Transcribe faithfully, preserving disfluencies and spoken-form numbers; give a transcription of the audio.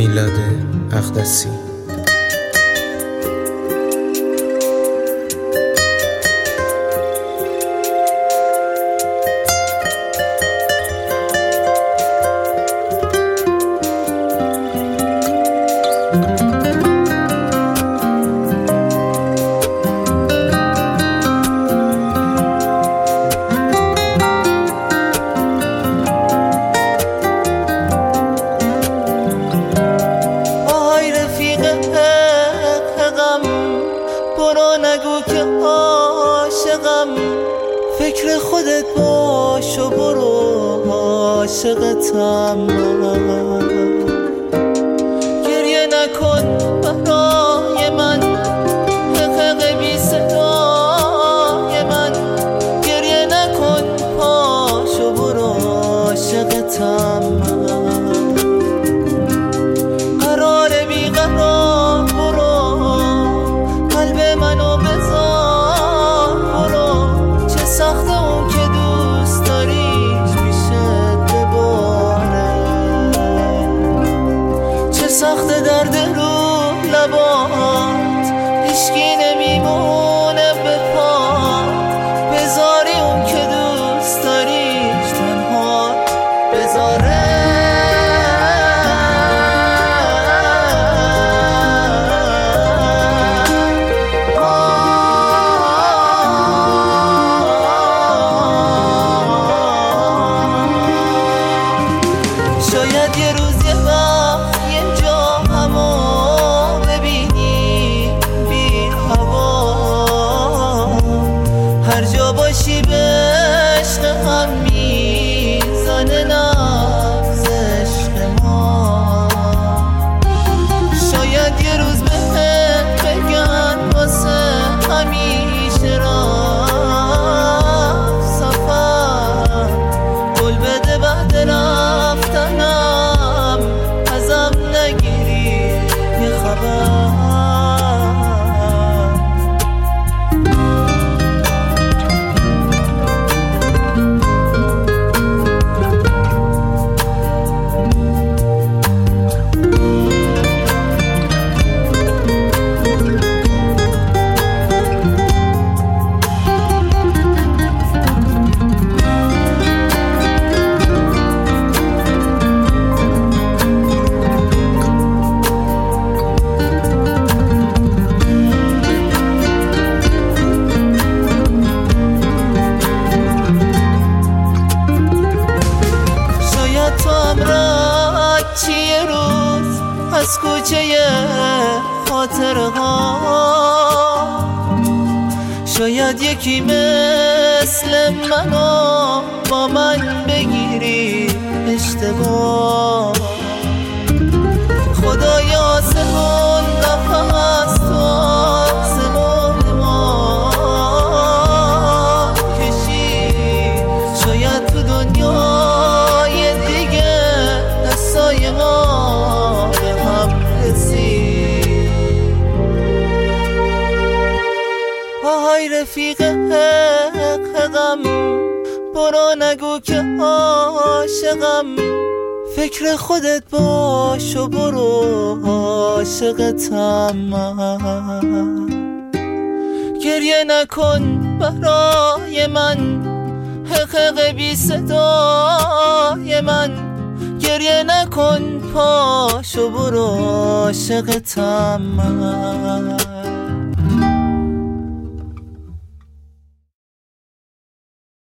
میلاد اقدسی. برو نگو که عاشقم، فکر خودت باش و برو عاشقتم. گریه نکن برای من، حقق بی صدای من. گریه نکن باش و برو عاشقتم. قرار بی قرار برو، قلب منو بذار برو. چه سخته اون که دوست داریش پیشت بباره، چه سخته درد رو لبات هیچکی نمیمونه به پات. بذاری اون که دوست داریش تنها بذاره. شاید یه روز یه وقت یه جا همو ببینی بی هوا، هر جا باشی به عشق هم میزنه نبض عشق ما. شاید یه روز بهت بگن واسه همیشه رفت سفر، قول بده بعد رفتنم ازم نگیری یه خبر. چیه روز از کوچه خاطرها، شاید یکی مثل منو با من بگیری اشتباه. خدای آسمون نفس تو آسمون ما کشی، شاید تو دنیای دیگه دستای ما به هم رسید. آهای رفیق حقم، برو نگو که عاشقم، فکر خودت باش و برو عاشقتم. گریه نکن برای من، حقق بی صدای من. گریه نکن پاش و برو عاشقتم.